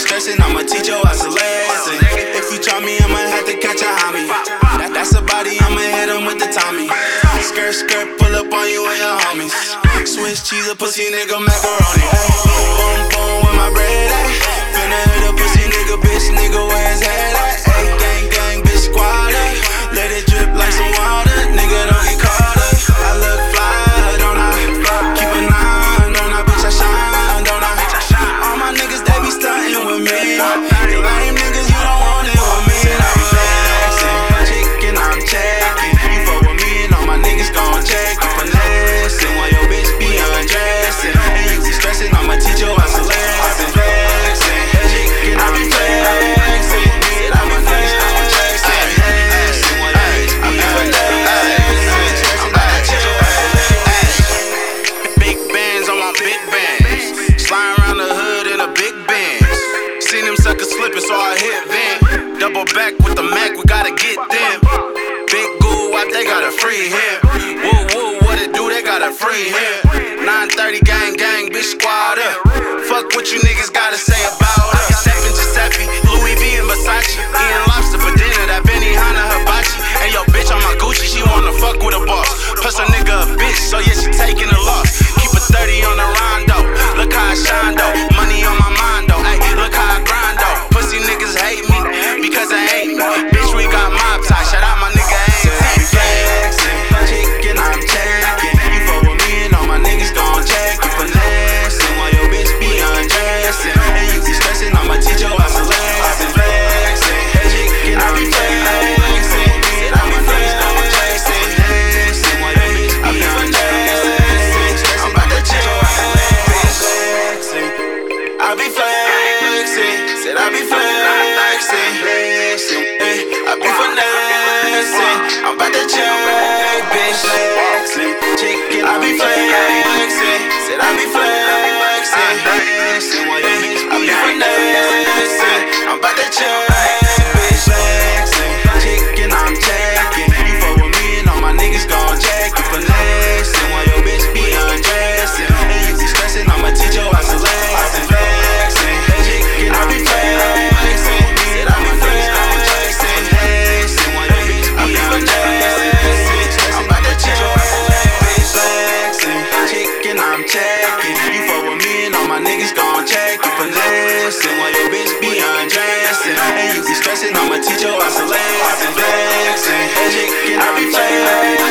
stressing, I'ma teach your ass a lesson. If you try me, I'ma have to catch a homie. That's a body, I'ma hit him with the Tommy. Skirt, skirt, pull up on you and your homies. Swiss cheese, a pussy nigga, macaroni. Boom, boom, with my bread at. Finna hit a pussy nigga, bitch nigga, where his head at? Ay, gang, gang, bitch, squad up. Let it drip like some water, nigga, don't get caught up. I look fly, don't I? Keep an eye, don't I? Bitch, I shine, don't I? All my niggas, they be stuntin' with me. You lame niggas, you don't want it with me. I'm flexing, chicken, I'm checking. You fuck with me and all my niggas gon' check you finessing while your bitch be undressing. And you be stressing, I'ma teach your ass a lesson. Flexing, chicken, I be flexing. All my niggas gon' check you finessing while your bitch be undressing. I'm about to teach your ass a lesson. Big bands on my big bands. Sliding around the hood in a big Benz. Seen them suckers slipping, so I hit Vin. Double back with the Mac, we gotta get them. Big goo wop, they got a free hit. Woo woo, what it do? They got a free hit. 930 gang gang, bitch squad up. Fuck what you niggas gotta say about us. Giuseppe, Giuseppe, Louis V and Versace. Eating lobster for dinner, that Benihana hibachi. And yo bitch on my Gucci, she wanna fuck with a boss. Plus a nigga a bitch, so yeah she taking a loss. Keep a 30 on the rondo. Look how I shine though. Money on my mind though. Ay, look how I grind though. Pussy niggas hate me because they hate me. Bitch, we got mob ties. Shout out my nigga AMC. Flexing, chicken, I'm checking. You fuck with me and all my niggas gon' check you finessing while your bitch be undressing. And you be stressing, I'ma teach your ass a lesson. Flexing, chicken, I be flexing. All my niggas gon' check you finessing while your bitch be undressing. I'm about to teach your ass a lesson. I be flexing, said I be flexing, I be finessing, I'm about to check, bitch, flexing, chicken, I be flexing, said I be flexing, I be finessing, I'm about to check, bitch, flexing, chicken, I'm checking, you fuck with me and all my niggas gon' check you finessing while your bitch be undressing, and you be stressing, I'ma teach your ass a lesson. I be flexing, said I be flexing, while your bitch be undressing. I'm about to teach your ass a lesson. Flexing, chicken, I'm checking. You fuck with me and all my niggas gon' check you finessing while your bitch be undressing. And you be stressing, I'ma teach your ass a lesson. Flexing, chicken, I be flexing.